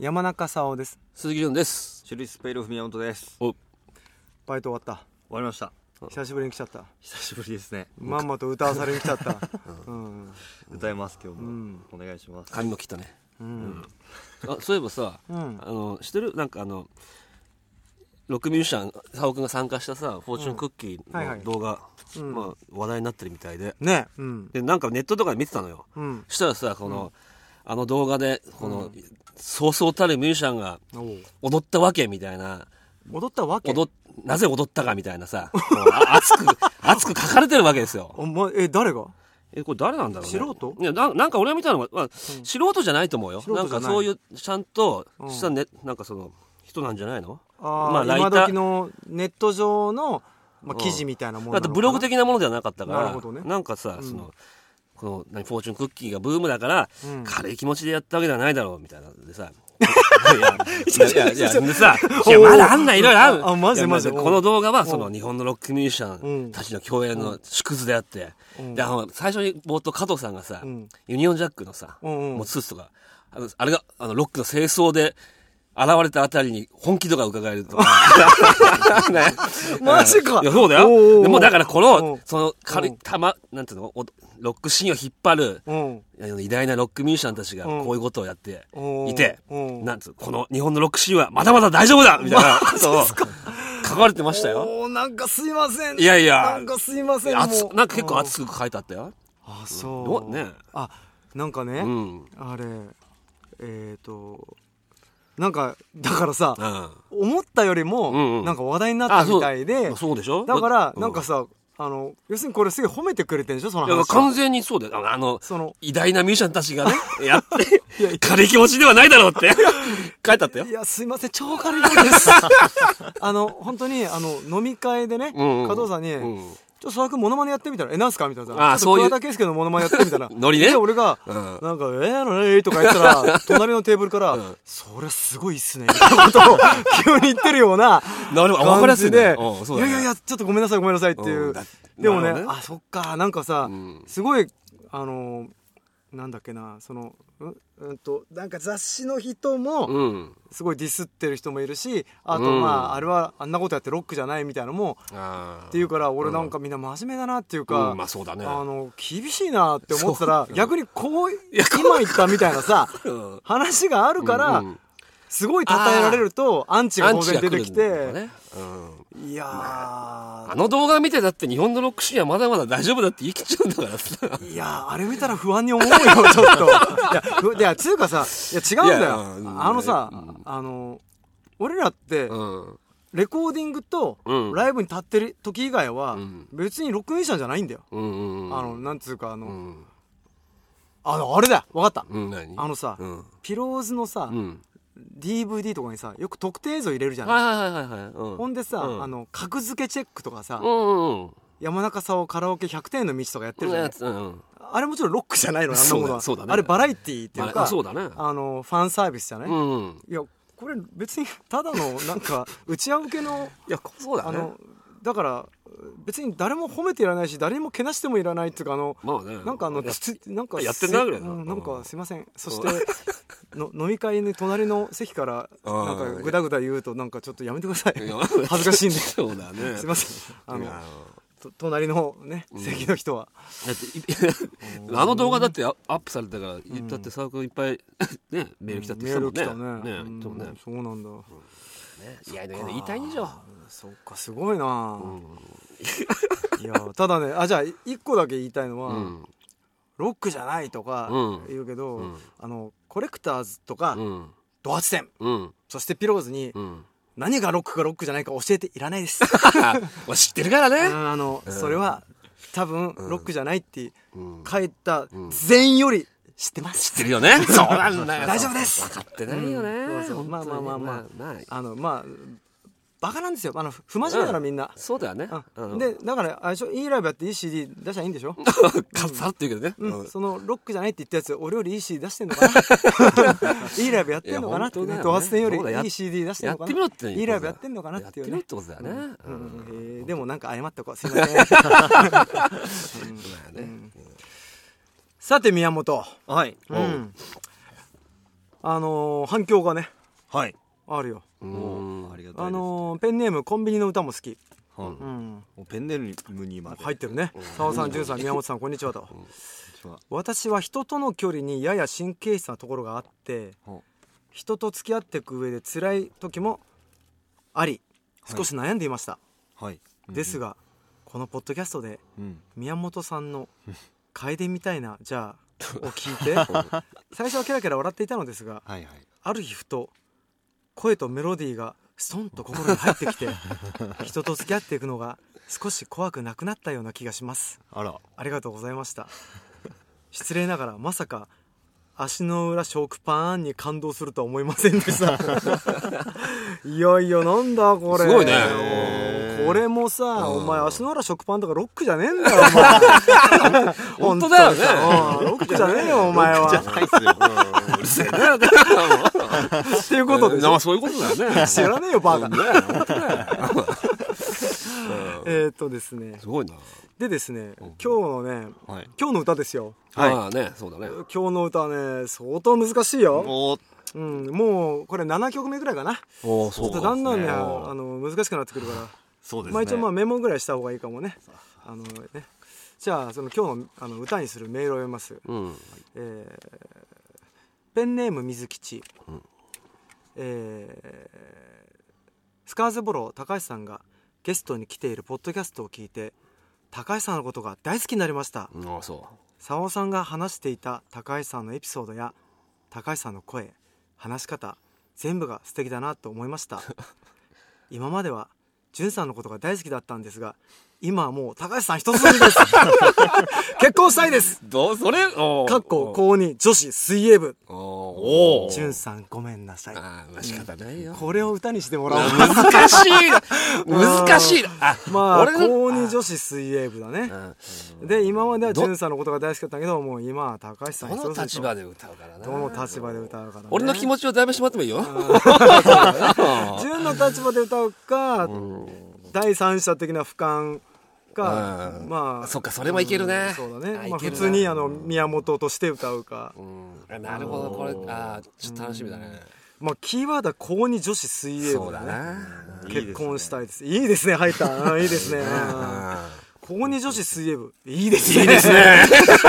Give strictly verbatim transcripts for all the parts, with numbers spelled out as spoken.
山中沙央です。 鈴木潤です。 シュリスペイルフ宮本です。 おバイト終わった。 終わりました。 久しぶりに来ちゃった。 久しぶりですね。 まんまと歌わされに来ちゃった、 うんうん、歌います今日も、うん、お願いします。 髪も切ったね、 うんうん、あそういえばさ、うん、あの知ってるなんかあのロックミュージシャン沙央くんが参加したさフォーチュンクッキーの動画、うんはいはいまあ、話題になってるみたいでね、うん、でなんかネットとかで見てたのよ、うん、したらさこの、うん、あの動画でこの、うん、そうそうたるミュージシャンが踊ったわけみたいな踊ったわけ踊なぜ踊ったかみたいなさ熱く熱く書かれてるわけですよ。 お前え誰がえこれ誰なんだろうね。素人いや な, なんか俺が見たのは、まあうん、素人じゃないと思うよ。なんかそういうちゃんとした、ねうん、なんかその人なんじゃないの。 あ、まあ、今時のネット上の、まあ、記事みたいなものなのかな、 うん、だってブログ的なものではなかったから。 なるほどね。 なんかさ、うん、そのこの何フォーチュンクッキーがブームだから、うん、軽い気持ちでやったわけではないだろうみたいなでさいやいやいやでさいやまだあんないろいろある。 あマジマジこの動画はその日本のロックミュージシャンたちの共演の縮図であって、うん、であの最初に冒頭加藤さんがさ、うん、ユニオンジャックのさ、うんうん、もうスーツとか あ, のあれがあのロックの清掃で現れたあたりに本気度が伺えるとかね、マジか。 いやそうだよ。でもだからこのその軽いたまなんていうのロックシーンを引っ張る、うん、偉大なロックミュージシャンたちがこういうことをやっていて、うん、なんつうこの日本のロックシーンはまだまだ大丈夫だみたいなことを書かれてましたよ。 おなんかすいません。 いやいやなんかすいません。 なんか結構熱く書いてあったよ。 あそう、 うん、ねあなんかね、うん、あれえっ、ー、となんかだからさ、うん、思ったよりも、うんうん、なんか話題になったみたいで、 そう、そうでしょ。 だから、うん、なんかさあの要するにこれすげえ褒めてくれてるんでしょその話。 いや完全にそうだよ。あのその偉大なミュージシャンたちがねやって軽い気持ちではないだろうって書いてあったよ。 いやすいません超軽い気持ちですあの本当にあの飲み会でね、うんうん、加藤さんに、うんちょっと佐々木モノマネやってみたらえなんすかみたいな。あそういう桑田佳祐のモノマネやってみたらノリね。 で俺が、うん、なんかえーのねーとか言ったら隣のテーブルから、うん、それすごいっすねみたいなことを急に言ってるような感じで、いやいやいやちょっとごめんなさいごめんなさいっていう。でもね、あそっかなんかさ、うん、すごいあのなんだっけなそのううんとなんか雑誌の人もすごいディスってる人もいるし、あとまあ、うん、あれはあんなことやってロックじゃないみたいなのもっていうから俺なんかみんな真面目だなっていうか、 うんまあそうだね、 あの厳しいなって思ったら逆にこう今言ったみたいなさ話があるから、うんすごい称えられるとアンチが当然出てきて、ねうん、いやー、 まあ、あの動画見てだって日本のロックシーンはまだまだ大丈夫だって言い切っちゃうんだからさいやーあれ見たら不安に思うよちょっといやいやつうかさいや違うんだよ、あのさ、うん、あの俺らって、うんレコーディングとライブに立ってる時以外は別にロックミュージシャンじゃないんだよ、うんうんうん、あのなんつうかあの、うん、あのあれだ分かった、うん、あのさ、うん、ピローズのさ、うんディーブイディー とかにさよく特定映像入れるじゃない、はいはいはいはい、うん、ほんでさ、うん、あの格付けチェックとかさ、うんうんうん、山中沙央カラオケひゃくてんの道とかやってるじゃない、うんうん、あれもちろんロックじゃないのあんなものはそうだ、そうだね、あれバラエティーっていうかそうだ、ね、あのファンサービスじゃない、うんうん、いやこれ別にただのなんか内輪向けのいやそうだね、あのだから別に誰も褒めていらないし誰にもけなしてもいらないっていうかあの、まあね、なんかあのつなんかやってんだぐらいな、 うん、なんかすいませんそしての飲み会に隣の席からなんかグダグダ言うとなんかちょっとやめてください恥ずかしいんでそうだねすいませんあの隣のね、うん、席の人はだってあの動画だってアップされたから、うん、だって佐々木いっぱいねメール来たって言ってたもんね、 メール来たね、ね、うん、そうねそうなんだ、うんね、 いや言いたいんでしょそっかすごいな、うん、いやただねあじゃあ一個だけ言いたいのは、うん、ロックじゃないとか言うけど、うん、あのコレクターズとか、うん、ドハツテン、うん、そしてピローズに、うん、何がロックかロックじゃないか教えていらないです知ってるからねあの、うん、それは多分ロックじゃないって書いた全員より知ってます知ってるよねそうなんだよ大丈夫です分かってないよね、うん、 そうそうまあまあまあまあ、まあ、あのまあバカなんですよあの不真面目ならみんな、 うん、そうだよね、 うん、でだからあれでしょいいライブやっていい シーディー 出したらいいんでしょカッサって言うけどね、 うんうん、そのロックじゃないって言ったやつ俺よりいい シーディー 出してんのかないいライブやってんのかなってねドハツテンよりいい シーディー 出してんのかなやってみろっていいライブやってんのかなっていうねやってみろってことだよね、うんうんえー、でもなんか謝っておこうすいません、うんうん、さて宮本はい、 うんあのー、反響がね、 はい、 あるよ。 うん、ありがたいです。 あのー、ペンネームコンビニの歌も好き。 うんうん、ペンネームにまで入ってるね。澤さん、潤さん、宮本さん、こんにちはと。私は人との距離にやや神経質なところがあって、人と付き合っていく上で辛い時もあり、少し悩んでいました。はいはい、ですが、このポッドキャストで宮本さんの楓みたいなじゃあを聞いて最初はキャラキャラ笑っていたのですが、はいはい、ある日ふと声とメロディーがストンと心に入ってきて人と付き合っていくのが少し怖くなくなったような気がします。あら、ありがとうございました。失礼ながらまさか足の裏食パンに感動するとは思いませんでしたいやいや、なんだこれ、 すごいね。 これもさ、お前足の裏食パンとかロックじゃねえんだよお前本当だよね。 ロックじゃねえよお前は。 ロックじゃないっすよ。 うるせえなっていうことで、 そういうことだよね。 知らねえよバカえっとですね、 すごいな。 でですね、今日のね、はい、今日の歌ですよ。 はい、ああね、そうだね。 今日の歌はね、相当難しいよ。うん、もうこれななきょくめぐらいかな。お、そうか。だんだんね、あの難しくなってくるから。そうですね。まあ一応まあメモぐらいした方がいいかもね。あのね。じゃあその今日のあの歌にするメールを読みます。うん、えー、ペンネーム水吉。うん、えー、スカーズボロー高橋さんがゲストに来ているポッドキャストを聞いて。高橋さんのことが大好きになりました。ああ、そう。澤尾さんが話していた高橋さんのエピソードや高橋さんの声、話し方、全部が素敵だなと思いました今までは潤さんのことが大好きだったんですが、今はもう高橋さん一筋です結婚したいです。 どうそれかっこ高に女子水泳部。おお、潤さんごめんなさい。 ああ、仕方ないよ。 これを歌にしてもらおう。 難しい難しい。 あ、まあ高に女子水泳部だね。で今までは潤さんのことが大好きだったけど、もう今は高橋さん一筋。 どの立場で歌うからな。 どの立場で歌うからね。 俺の気持ちをだいぶしまってもいいよ。 潤の立場で歌うか、第三者的な俯瞰か、まあそっか、それもいけるね。 そうだね。まあ普通にあの宮本として歌うか。 なるほど、これあちょっと楽しみだね。 まあキーワードは高に女子水泳部だね。結婚したいです。いいですね、入った。いいですね。高に女子水泳部いいですね。いいですね。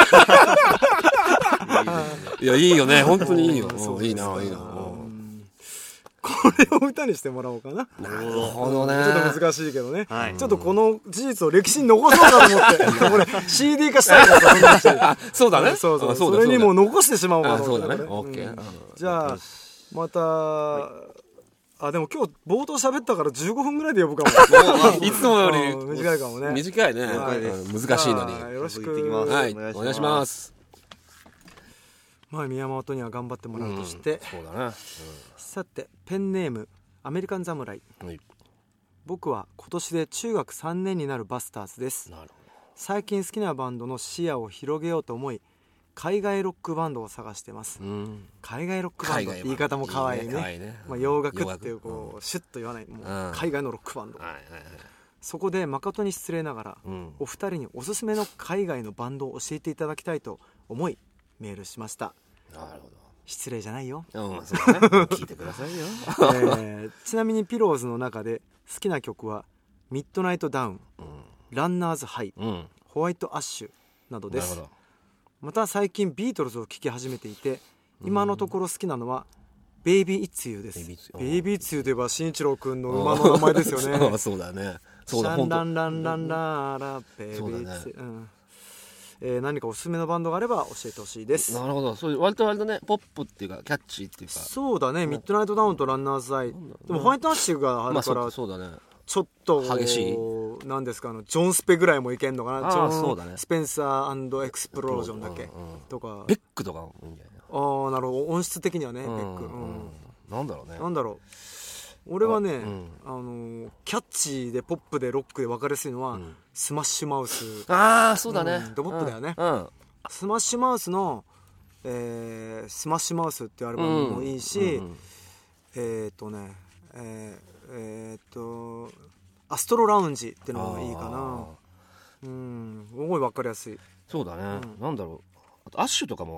いや、いいよね、本当にいいよ。いいな、いいな。 これを歌にしてもらおうかな。 なるほどね。 ちょっと難しいけどね。はい、ちょっとこの事実を歴史に残そうかと思ってこれ シーディー 化したいからそうだね。 そうそう。それにもう残してしまおうかと思って。 そうだね。オッケー。 じゃあまた、あ、でも今日冒頭喋ったからじゅうごふんぐらいで呼ぶかも。 いつもより短いかもね。 短いね。難しいのに。 よろしく。 はい、お願いします。 まあ宮本には頑張ってもらうとして、そうだね。さてペンネームアメリカン侍、はい、僕は今年で中学さんねんになるバスターズです。なるほど。最近好きなバンドの視野を広げようと思い海外ロックバンドを探してます。うん、海外ロックバンドって言い方も可愛いね。いいね、ね、まあ、洋楽っていうこう、うん、シュッと言わない、もう海外のロックバンド、はいはいはい、そこで誠に失礼ながら、うん、お二人におすすめの海外のバンドを教えていただきたいと思いメールしました。なるほど。失礼じゃないよ。うん、そうね。聞いてくださいよ。えー、ちなみにピローズの中で好きな曲はミッドナイトダウン、うん、ランナーズハイ、うん、ホワイトアッシュなどです。また最近ビートルズを聴き始めていて、今のところ好きなのはベイビーイッツユーです。ベイビーイッツユーといえば慎一郎くんの馬の名前ですよね。 そうだね。 そうだ、ランランランランララベイビーイッツユー、うん、えー、何かおすすめのバンドがあれば教えてほしいです。 なるほど。そういう割と割とね、ポップっていうかキャッチーっていうか。 そうだね。ミッドナイトダウンとランナーズアイ、でもホワイトアッシュがあるから、まあ、そうだね。ちょっと激しい。 なんですか、あのジョンスペぐらいもいけんのかな。ジョンそうだね。スペンサー&エクスプロージョンだっけ、うんうん、とか。 ベックとかもいいんじゃない。 ああ、なるほど。音質的にはね、ベック。うんうん、なんだろうね。 なんだろう。俺はね、あ、うん、あのキャッチーでポップでロックで分かりやすいのは、うん、スマッシュマウス。 ああ、そうだね。 うん、ドポップだよね。 うんうん、 スマッシュマウスの、えー、スマッシュマウスっていうアルバムもいいし、うんうんうん、えっとね、えー、えー、っとアストロラウンジっていうのがいいかな。うん、すごい分かりやすい。 そうだね、うん、なんだろう、あとアッシュとかもあるんだよ。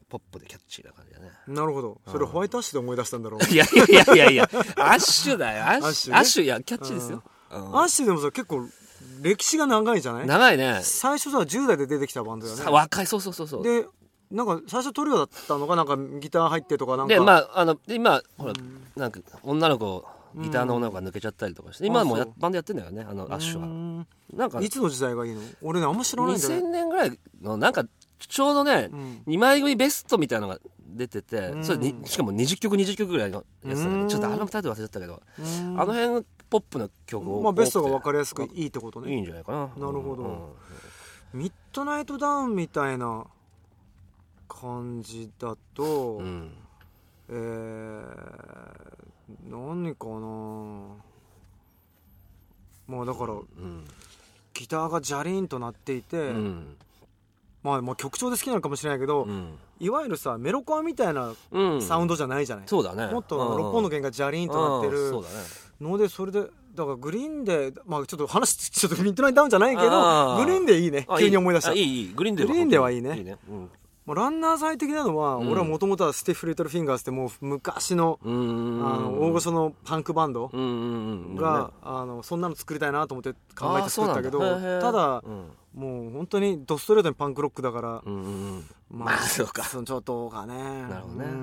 ポップでキャッチーな感じだね。 なるほど。それホワイトアッシュで思い出したんだろう。 いやいやいやいやアッシュだよ。アッシュ、アッシュ、いやキャッチーですよ。 アッシュでもさ結構歴史が長いじゃない？ 長いね。 最初さじゅう代で出てきたバンドだよね。 若い、そうそうそうそう。 でなんか最初トリオだったのか、なんかギター入ってとかなんかで、まああの今ほらなんか女の子ギターの女の子が抜けちゃったりとかして、今もやバンドやってんだよね、あのアッシュは。なんかいつの時代がいいの？俺ねあんま知らないんだよね。 にせんねんぐらいのなんかちょうどね、うん、にまい組ベストみたいなのが出てて、それにしかもにじゅっきょくにじゅっきょくぐらいのやつだね。ちょっとアルバムタイトル忘れちゃったけど、あの辺ポップな曲を、 まあ、ベストが分かりやすくいいってことね。 いいんじゃないかな。 なるほど、うん、ミッドナイトダウンみたいな感じだと、うん、えー、何かな、まあだから、うん、ギターがジャリーンと鳴っていて、うん、まあ、まあ曲調で好きなのかもしれないけど、うん、いわゆるさメロコアみたいなサウンドじゃないじゃない、うん、 そうだね。 もっとろっぽんの弦がジャリーンと鳴ってるので、それでだからグリーンで、まあちょっと話ちょっとミッドナイトダウンじゃないけどグリーンでいいね。急に思い出した。 いいいいグリーンでは、 グリーンではいいね。 いいね、うん、 まあ、ランナーズ的なのは、うん、俺はもともとはスティッフ・リトル・フィンガーズってもう昔の、あの大御所のパンクバンドが、あのそんなの作りたいなと思って考えて作ったけど、ただ、うん、もう本当にドストレートにパンクロックだから、うんうん、 まあ、まあ、そうか、 そのちょっとかね。 なるほどね、うん、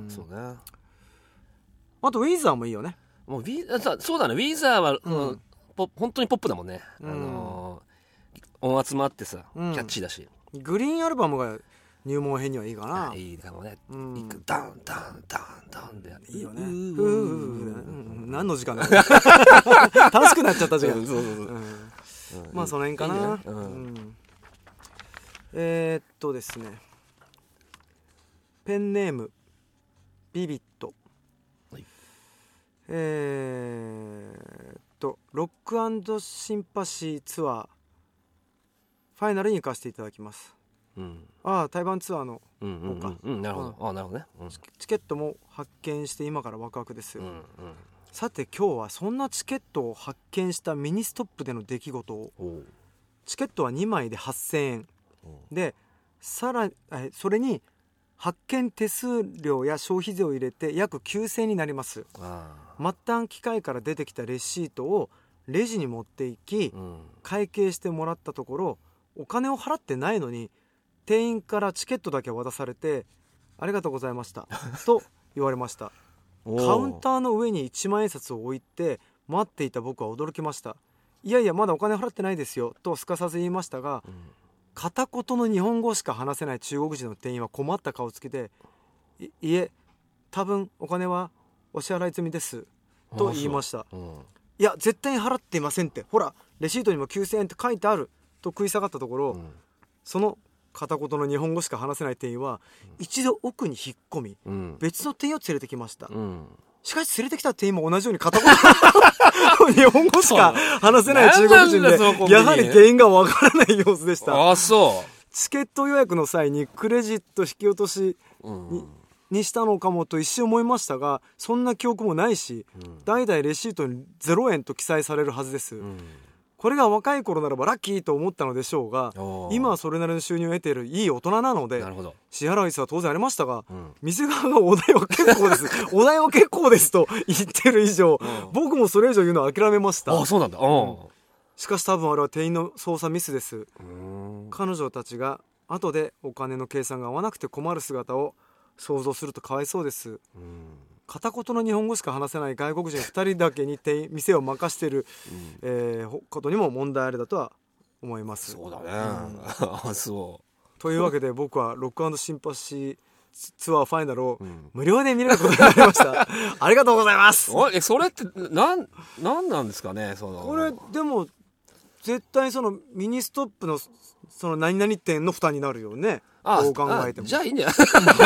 そうね。 あとウィーザーもいいよね。 もうウィーそうだね、ウィーザーは、うん、ポ本当にポップだもんね、うん、あのー、音圧もあってさ、キャッチーだし。 グリーンアルバムが入門編にはいいかな。 いいかもね、うん、ダンダンダンダンでいいよね。何の時間だ楽しくなっちゃった時間。そうそうそう、うん、まあその辺かな。いいね、うんうん、えー、っとですね、ペンネームビビット、はい、えー、っとロック&シンパシーツアーファイナルに行かせていただきます。うん、ああ対バンツアーの方か。 なるほど、うん、あなるほどね、うん、 チケットも発見して今からワクワクです、うんうん、さて今日はそんなチケットを発見したミニストップでの出来事を、チケットはにまいではっせんえんで、さらえそれに発券手数料や消費税を入れて約きゅうせんえんになります。末端機械から出てきたレシートをレジに持っていき、うん、会計してもらったところ、お金を払ってないのに店員からチケットだけ渡されて、ありがとうございましたと言われました。カウンターの上にいちまんえん札を置いて待っていた僕は驚きました。いやいやまだお金払ってないですよとすかさず言いましたが、うん、片言の日本語しか話せない中国人の店員は困った顔つきで、 い, いえ多分お金はお支払い済みですと言いました。うん、いや絶対に払っていませんって、ほらレシートにもきゅうせんえんって書いてあると食い下がったところ、うん、その片言の日本語しか話せない店員は一度奥に引っ込み、うん、別の店員を連れてきました。うん、しかし連れてきた店員も同じように片言の日本語しか話せない中国人で、やはり店員がわからない様子でした。 あ、そう。 チケット予約の際にクレジット引き落としに、うんにしたのかもと一瞬思いましたが、そんな記憶もないし、うん、代々レシートにゼロえんと記載されるはずです、うん、これが若い頃ならばラッキーと思ったのでしょうが、今はそれなりの収入を得ているいい大人なので、なるほど、支払い率は当然ありましたが、うん、店側がお代は結構ですお代は結構ですと言ってる以上、うん、僕もそれ以上言うのは諦めました。 あ、そうなんだ、うん、 しかし多分あれは店員の操作ミスです。彼女たちが後でお金の計算が合わなくて困る姿を想像するとかわいそうです。うん、片言の日本語しか話せない外国人ふたりだけに店を任している、うんえー、ことにも問題ありだとは思います。 そうだね、うん、そうというわけで僕はロック&シンパシーツアーファイナルを無料で見れることになりました、うん、ありがとうございます。 おえそれってなんなんなんですかね。そのこれでも絶対そのミニストップのその何々店の負担になるよね。 ああどう考えても。 じゃあいいんじゃない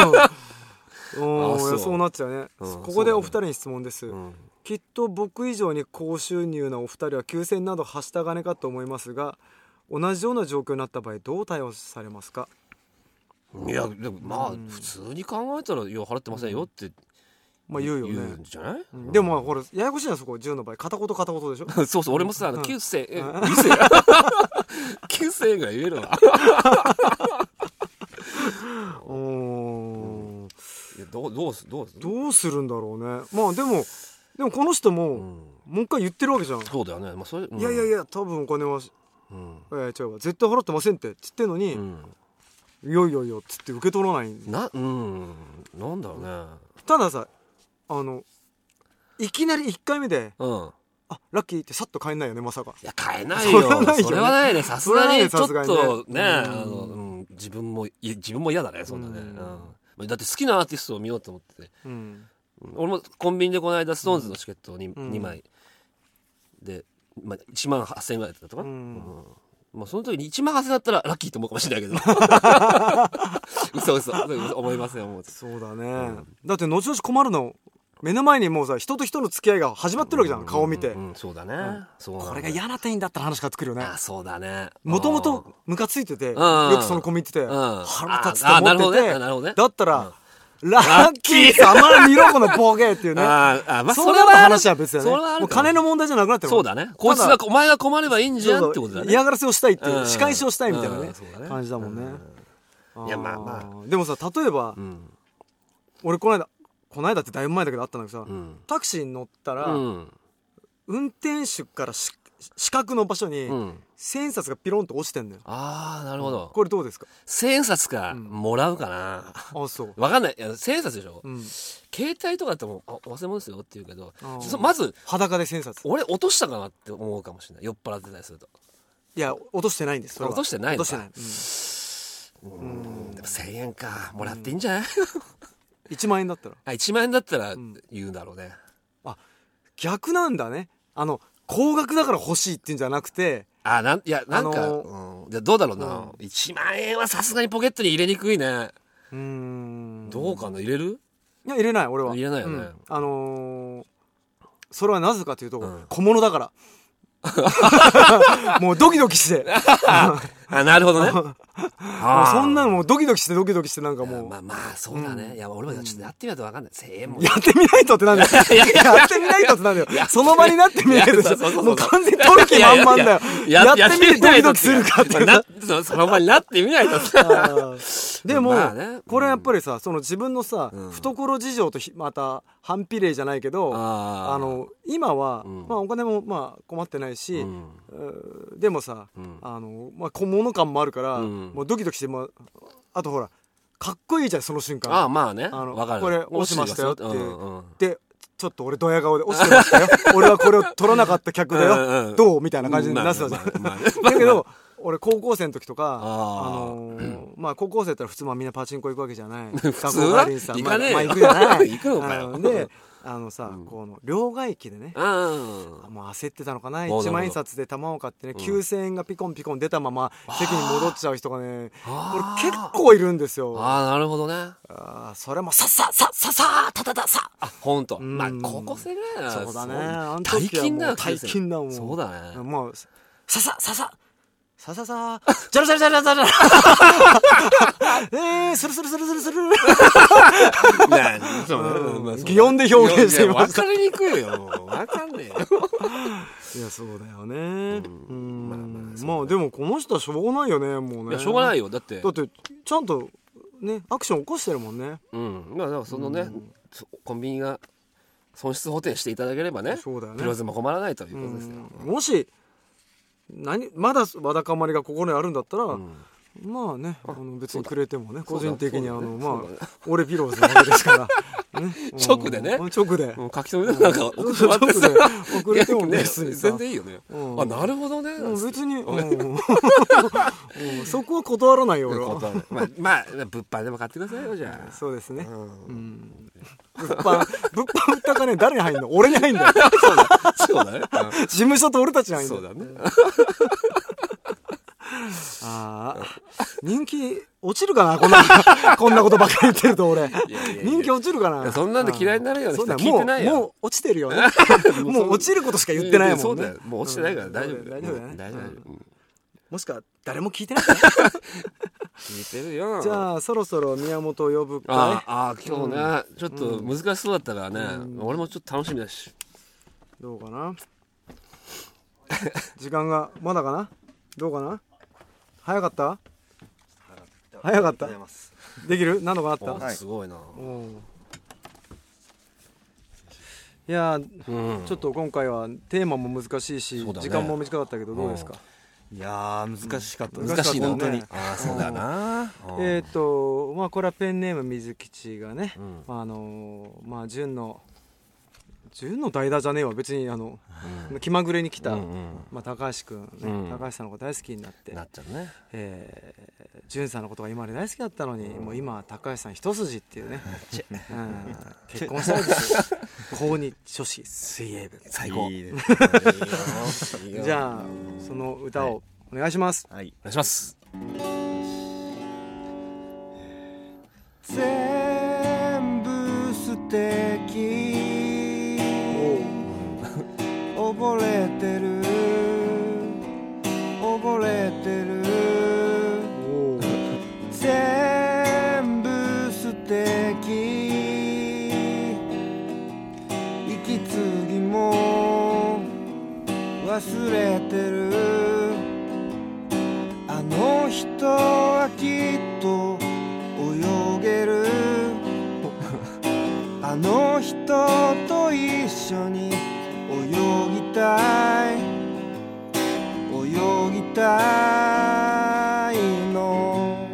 おそうそうなっちゃうね、うん、ここでお二人に質問です、うん、きっと僕以上に高収入なお二人はきゅうせんなどはした金かと思いますが、同じような状況になった場合どう対応されますか。 いやでもまあ、うん、普通に考えたらいや払ってませんよって、 まあ、言うよね。 言うんじゃない、 うん、でもまあこれややこしいな、そこじゅうの場合片言片言でしょそうそう、俺もさ、うん、きゅうせんえきゅうせんえんぐらい言えるわおどうすどうすどうするんだろうね。まあでもでもこの人も、うん、もう一回言ってるわけじゃん。 そうだよね、まあそれうん、 いやいやいや多分お金は、うんえー、違う絶対払ってませんって言ってんのに、うん、いやいやいやっつって受け取らないな。うんなんだろうね。 たださあのいきなりいっかいめで、うん、あラッキーってさっと買えないよねまさか。 いや買えないよ。それはないよね。それはないね。さすがにちょっとね、ねあの、うん、自分も自分も嫌だねそんなね、うんうん、だって好きなアーティストを見ようと思ってて、うん俺もコンビニでこの間ストーンズのチケットを 2,、うん、にまいで、まあ、いちまんはっせんえんぐらいだったとか、うんうんまあ、その時にいちまんはっせんえんだったらラッキーと思うかもしれないけど嘘嘘思いません思う。 そうだね、うん、だって後々困るの目の前にもうさ人と人の付き合いが始まってるわけじゃん、うん、顔見て、うんうん、 そうだね、うん、そうこれが嫌な店員だったら話が作るよね。 あそうだね。 もともとムカついててよくそのコンビニ行ってて、うん、腹立つと思ってて、ね、だったら、うんラッキー様見ろこのボケっていうね。ああ、まあ、それは話は別だよね。もう金の問題じゃなくなってる。 そうだね。こいつが、お前が困ればいいんじゃんってことだね。 嫌がらせをしたいっていう、仕返しをしたいみたいなね、感じだもんね。 いや、まあまあ。でもさ、例えば、俺この間、この間ってだいぶ前だけどあったんだけどさ、タクシーに乗ったら、運転手から四角の場所に、千円札がピロンと落ちてんのよ。 ああなるほど。 これどうですか。 千円札か、うん、もらうかな。 あそうわかんない。いや千円札でしょ、うん、携帯とかだってもあ忘れ物ですよって言うけどまず裸で千円札俺落としたかなって思うかもしれない。酔っ払ってたりすると。 いや落としてないんです。それは落としてないのか。 落としてない。うん、 うんでも千円かもらっていいんじゃない、 うん、いちまん円だったらあいちまん円だったら言うんだろうね、 うん、あ逆なんだね。あの高額だから欲しいっていうんじゃなくてあなんいやなんか、あのーうん、じゃどうだろうな、うん、いちまん円はさすがにポケットに入れにくいね。うーんどうかな。入れる。 いや入れない俺は入れないよね、うん、 あのー、それはなぜかというと、うん、小物だからもうドキドキしてあなるほどねもうそんなのもうドキドキしてドキドキしてなんかもうまあまあそうだね、うん、いや俺もちょっとやってみないと分かんない。せんえんもやってみないとってなんだよやってみないとってなんだよその場になってみないともう完全に取る気満々だよ。やってみてドキドキするかっていうかその場になってみないとでも、まあね、これやっぱりさその自分のさ、うん、懐事情とまた反比例じゃないけど あ, あの今は、うんまあ、お金もまあ困ってないし、うん、でもさ、うんあのまあ、小物感もあるから、うん、もうドキドキして、まあ、あとほらかっこいいじゃんその瞬間。 ああまあねあの分かる。 これ落ちましたよって、うんうん、でちょっと俺ドヤ顔で落ちてましたよ俺はこれを取らなかった客だようん、どうみたいな感じになってたじゃん、まあまあまあまあ、だけど俺高校生の時とか あ, あのーうん、まあ高校生だったら普通まあみんなパチンコ行くわけじゃない普通は行かねえよ、まあ、行くじゃない行くのかよ。 であのさ、うん、この両替機でね、うん、もう焦ってたのかな。いちまん円札で玉を買ってね、うん、きゅうせんえんがピコンピコン出たまま席に戻っちゃう人がねこれ結構いるんですよ。 ああなるほどね。 あそれもさささささたたたさあほんと、うん、まあ高校生ぐらいな。 そうだね。あの時はもう大金だもん。 そうだね。 もうさささささささじゃらじゃらじゃらじゃらえースルスルスルスルスル擬音で表現しています。 分かりにくいよ。分かんねえよいやそうだよね。うんまあまあ、まあ、でもこの人はしょうがないよねもうね。 いやしょうがないよ。だってだってちゃんとねアクション起こしてるもんね。 うんまあだからそのね、うん、コンビニが損失補填していただければねそうだよね。 ピローズも困らないということですよ。 もし何まだわだかまりが心にあるんだったら、うん、まあねあの別にくれてもね個人的にあの、ね、まあ、ね、俺ピローズなわけですから、ね、 直でね直で書き留めでなんか直で送れてもね全然いいよね、うん、あなるほどね。 別に、うんうん、そこは断らないよ俺は。 まあ、まあ、物販でも買ってくださいよじゃあ。 そうですね、うんうん、物販物販売った金誰に入んの。俺に入んだよそうだそうだね、うん、 事務所と俺たちに入んだよ。 そうだねああ人気落ちるかなこんなこんなことばっかり言ってると俺いやいやいや人気落ちるかな。 そんなんで嫌いになるような人は聞いてないよ。 もうもう落ちてるよねもう落ちることしか言ってないもんね。 そうだよもう落ちてないから大丈夫、うん、 大丈夫だね大丈夫、うん、 もしくは誰も聞いてない聞いてるよ。 じゃあそろそろ宮本を呼ぶかい。 ああ今日ね、うん、ちょっと難しそうだったからね、うん、俺もちょっと楽しみだしどうかな時間がまだかなどうかな。早かった早かったできる何度かあった、 はい、すごいな。 いや、うん、ちょっと今回はテーマも難しいし、ね、時間も短かったけどどうですか？ いやー難しかった、 うん、難しいな本当に。 ああそうだよな。 えっとまあこれはペンネーム水吉がね、うん、あのまあ純の純の代打じゃねえわ別にあの、うん、気まぐれに来た、うんうんまあ、高橋君、ねうん、高橋さんのこと大好きになってなっちゃうね、 えー、純さんのことが今まで大好きだったのに、うん、もう今高橋さん一筋っていうね、うん、結婚したいですよ高二女子水泳部最高いいですねじゃあその歌をお願いします。 はい、お願いします。 全部素敵溺れてる溺れてる全部素敵息継ぎも忘れてるあの人はきっと泳げるあの人と一緒に泳ぎたい泳ぎたいの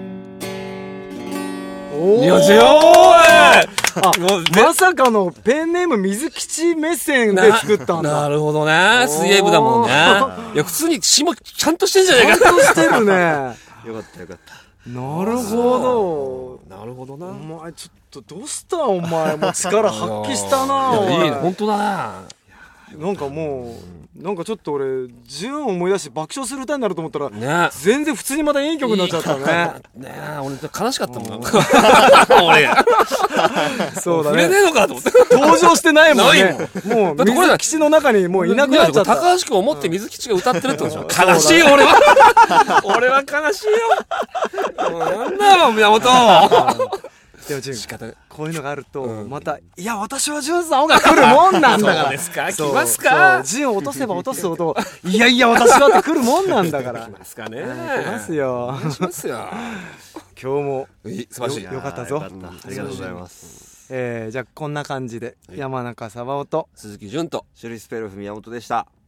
およしよーまさかのペンネーム水吉目線で作ったんだ。 な, なるほどね水泳部だもんねいや普通に詞もちゃんとしてんじゃないかちゃんとしてるねよかったよかったなるほどなるほどな。 お前ちょっとどうしたお前もう力発揮したなおいいね本当だな。 なんかもうなんかちょっと俺純を思い出して爆笑する歌になると思ったら、 ね、 全然普通にまたいい曲になっちゃったね。 ねえ俺悲しかったもん俺そうだね触れねえのかと思って登場してないもんねもう水吉の中にもういなくなっちゃった。 高橋君を思って水吉が歌ってるってことでしょ、うん、悲しいよ俺は俺は悲しいよもうなんだよ宮本でも純こういうのがあるとまた、うん、いや私は純さんが来るもんなんだからそうですか来ますか純を落とせば落とすほどいやいや私はって来るもんなんだから来ますかね来ますよ来ますよ今日も素晴らしいよ, よかったぞありがとうございます、 えー、じゃあこんな感じで、はい、山中サバオと鈴木純とシュリスペルフ宮本でした。